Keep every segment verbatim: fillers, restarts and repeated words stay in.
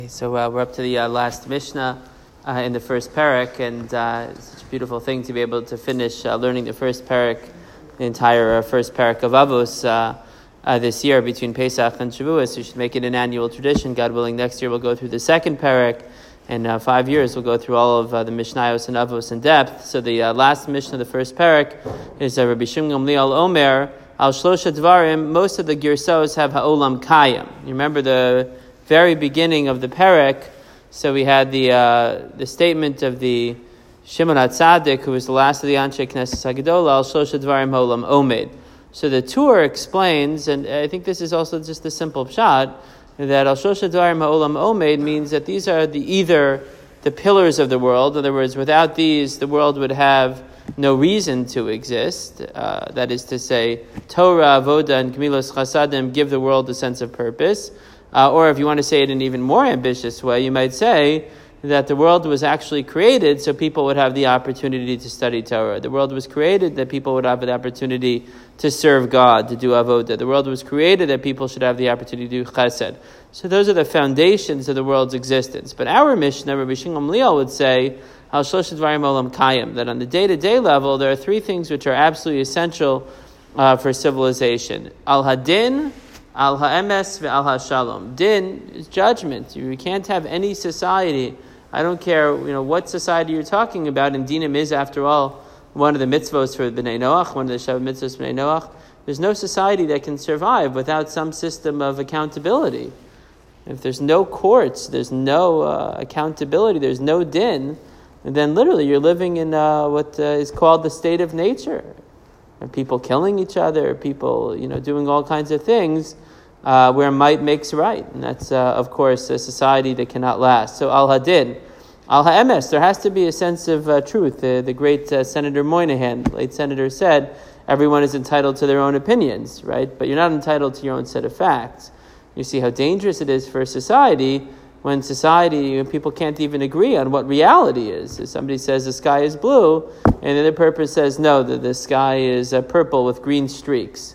So uh, we're up to the uh, last Mishnah uh, in the first parak, and uh, it's such a beautiful thing to be able to finish uh, learning the first parak, the entire uh, first parak of Avos uh, uh, this year between Pesach and Shavuos. We should make it an annual tradition. God willing, next year we'll go through the second parak, and uh, five years we'll go through all of uh, the Mishnayos and Avos in depth. So the uh, last Mishnah of the first parak is uh, Rabbi Shimon Gamliel Omer Al Shlosha Dvarim. Most of the Girsos have Ha'olam Kayim. You remember the very beginning of the parak, so we had the uh, the statement of the Shimon HaTzadik, who was the last of the Anshe Knesset HaGedolah, Al Shlosh Dvarim Ha'olam Omed. So the Tur explains, and I think this is also just a simple pshat, that Al Shlosh Dvarim Ha'olam Omed means that these are the either the pillars of the world. In other words, without these, the world would have no reason to exist. Uh, that is to say, Torah, Avoda, and Gemilos Chasadim give the world a sense of purpose. Uh, or if you want to say it in an even more ambitious way, you might say that the world was actually created so people would have the opportunity to study Torah. The world was created that people would have the opportunity to serve God, to do avodah. The world was created that people should have the opportunity to do chesed. So those are the foundations of the world's existence. But our Mishnah, Rabbi Shimon Gamliel, would say, Al Shlosh Dvarim Olam Kayim, that on the day-to-day level, there are three things which are absolutely essential uh, for civilization. Al Hadin, Al ha'emes ve'al ha'shalom. Din is judgment. You can't have any society. I don't care, you know, what society you're talking about. And dinim is, after all, one of the mitzvos for Bnei Noach, one of the Shabbat mitzvos for Bnei Noach. There's no society that can survive without some system of accountability. If there's no courts, there's no uh, accountability, there's no din, then literally you're living in uh, what uh, is called the state of nature. And people killing each other, people, you know, doing all kinds of things uh, where might makes right. And that's, uh, of course, a society that cannot last. So al-hadin, al-ha'emes, there has to be a sense of uh, truth. The, the great uh, Senator Moynihan, the late senator, said, everyone is entitled to their own opinions, right? But you're not entitled to your own set of facts. You see how dangerous it is for a society when society, when people can't even agree on what reality is. If somebody says the sky is blue, and the other person says, no, the, the sky is uh, purple with green streaks.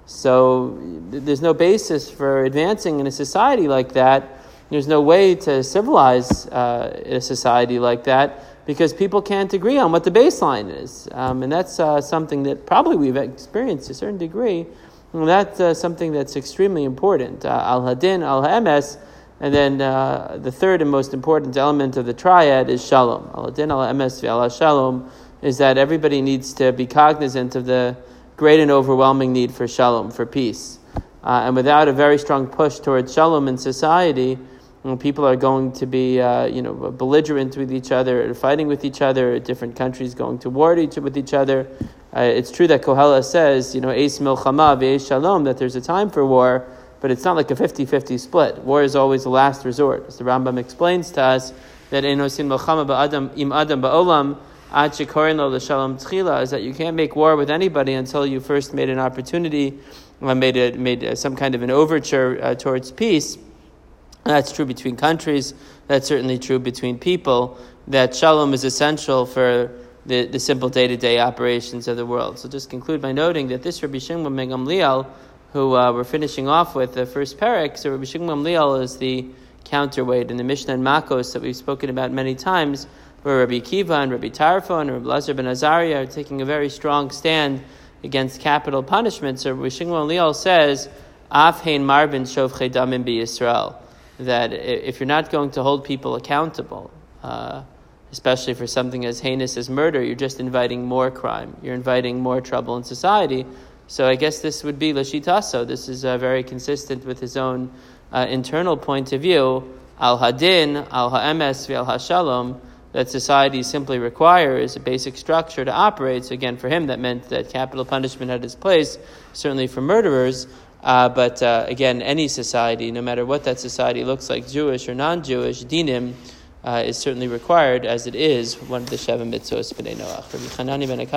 So th- there's no basis for advancing in a society like that. There's no way to civilize uh, a society like that because people can't agree on what the baseline is. Um, and that's uh, something that probably we've experienced to a certain degree. And that's uh, something that's extremely important. Uh, al-hadin, al-ha'emes. And then uh, the third and most important element of the triad is shalom. Al-hadin, al-ha'emes, ve'al shalom, is that everybody needs to be cognizant of the great and overwhelming need for shalom, for peace. Uh, and without a very strong push towards shalom in society, you know, people are going to be uh, you know, belligerent with each other, fighting with each other, different countries going to war each, with each other. Uh, it's true that Koheles says, you know, eis milchama ve'eis shalom, that there's a time for war, but it's not like a fifty-fifty split. War is always the last resort. As the Rambam explains to us, that enosin milchama ba'adam im adam ba'olam ad shekorin lo l'shalom tchila, is that you can't make war with anybody until you first made an opportunity, made a, made a, some kind of an overture uh, towards peace. And that's true between countries. That's certainly true between people. That shalom is essential for the, the simple day-to-day operations of the world. So just conclude by noting that this Rabbi Shimon ben Gamliel, who uh, we're finishing off with the first parak, so Rabbi Shimon ben Gamliel is the counterweight in the Mishnah and Makos that we've spoken about many times, where Rabbi Kiva and Rabbi Tarfon and Rabbi Lazar ben Azariah are taking a very strong stand against capital punishment. So Rabbi Shimon ben Gamliel says, Af hein marbin shovchei damim b'Yisrael, that if you're not going to hold people accountable, uh, especially for something as heinous as murder, you're just inviting more crime. You're inviting more trouble in society. So I guess this would be Lashitaso. This is uh, very consistent with his own uh, internal point of view. Al-hadin, al-ha'emes, ve'al ha'shalom, that society simply requires a basic structure to operate. So again, for him, that meant that capital punishment had its place, certainly for murderers. Uh, but uh, again, any society, no matter what that society looks like, Jewish or non-Jewish, dinim uh, is certainly required, as it is one of the Sheva mitzvos b'nei Noach.